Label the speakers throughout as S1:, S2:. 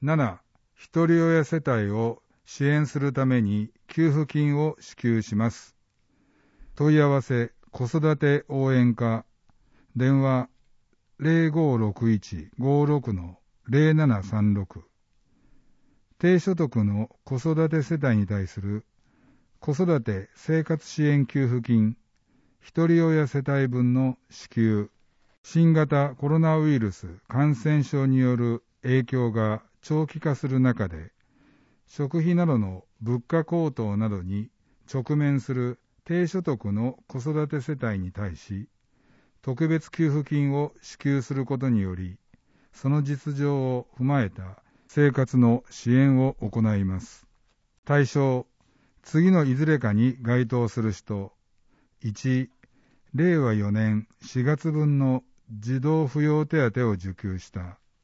S1: 7、ひとり親世帯を支援するために給付金を支給します。問い合わせ、子育て応援課、電話 0561-56-0736。低所得の子育て世帯に対する子育て生活支援給付金、ひとり親世帯分の支給、新型コロナウイルス感染症による影響が長期化する中で、食費などの物価高騰などに直面する低所得の子育て世帯に対し、特別給付金を支給することにより、その実情を踏まえた生活の支援を行います。対象、次のいずれかに該当する人。1、令和4年4月分の児童扶養手当を受給した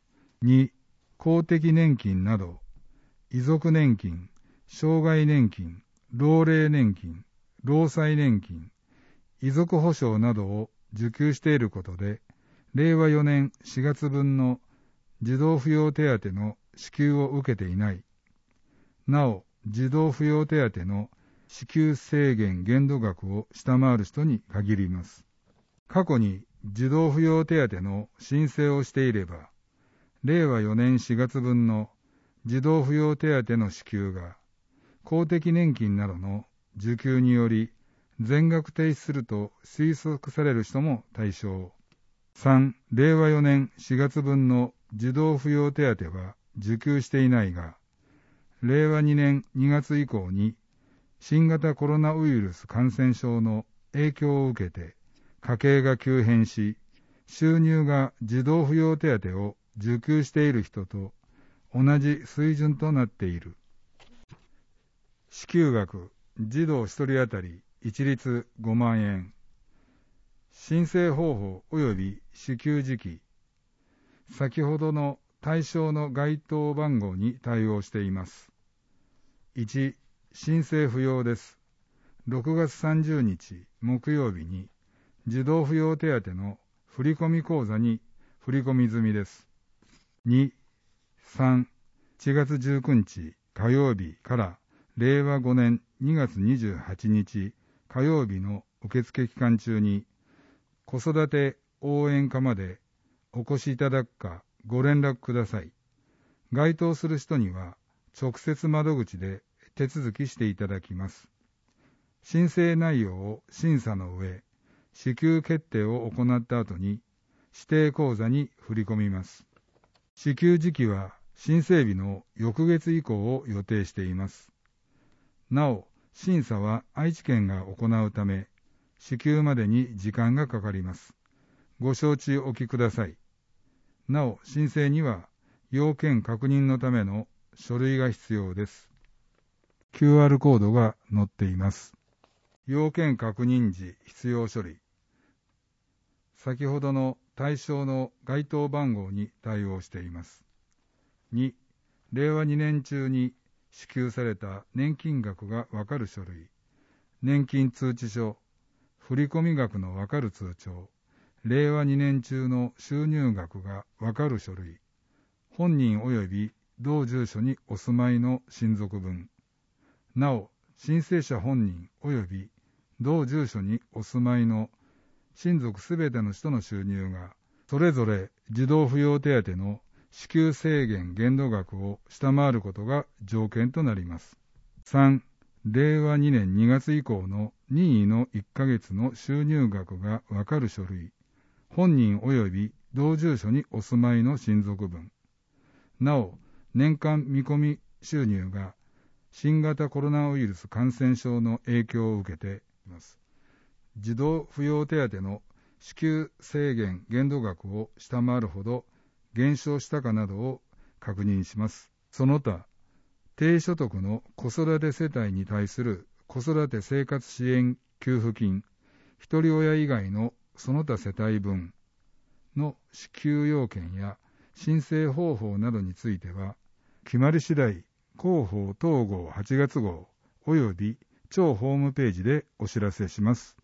S1: 。2、公的年金など、遺族年金、障害年金、老齢年金、労災年金、遺族保障などを受給していることで、令和4年4月分の児童扶養手当の支給を受けていない。なお、児童扶養手当の支給制限限度額を下回る人に限ります。過去に児童扶養手当の申請をしていれば、令和4年4月分の児童扶養手当の支給が公的年金などの受給により全額停止すると推測される人も対象。3、令和4年4月分の児童扶養手当は受給していないが、令和2年2月以降に新型コロナウイルス感染症の影響を受けて家計が急変し、収入が児童扶養手当を受給している人と同じ水準となっている。支給額、児童1人当たり一律5万円。申請方法及び支給時期。先ほどの対象の該当番号に対応しています。1、申請不要です。6月30日木曜日に児童扶養手当の振込口座に振込済みです。2、3、4月19日火曜日から令和5年2月28日火曜日の受付期間中に子育て応援課までお越しいただくかご連絡ください。該当する人には直接窓口で手続きしていただきます。申請内容を審査の上、支給決定を行った後に指定口座に振り込みます。支給時期は申請日の翌月以降を予定しています。なお、審査は愛知県が行うため、支給までに時間がかかります。ご承知おきください。なお、申請には要件確認のための書類が必要です。QR コードが載っています。要件確認時必要書類。先ほどの対象の該当番号に対応しています。2、令和2年中に支給された年金額がわかる書類。年金通知書、振込額のわかる通帳、令和2年中の収入額がわかる書類。本人及び同住所にお住まいの親族分。なお、申請者本人及び同住所にお住まいの親族すべての人の収入が、それぞれ児童扶養手当の支給制限限度額を下回ることが条件となります。3、令和2年2月以降の任意の1ヶ月の収入額がわかる書類。本人及び同住所にお住まいの親族分。なお、年間見込み収入が新型コロナウイルス感染症の影響を受けています。児童扶養手当の支給制限限度額を下回るほど減少したかなどを確認します。その他、低所得の子育て世帯に対する子育て生活支援給付金、一人親以外のその他世帯分の支給要件や申請方法などについては、決まり次第、広報当号8月号及び庁ホームページでお知らせします。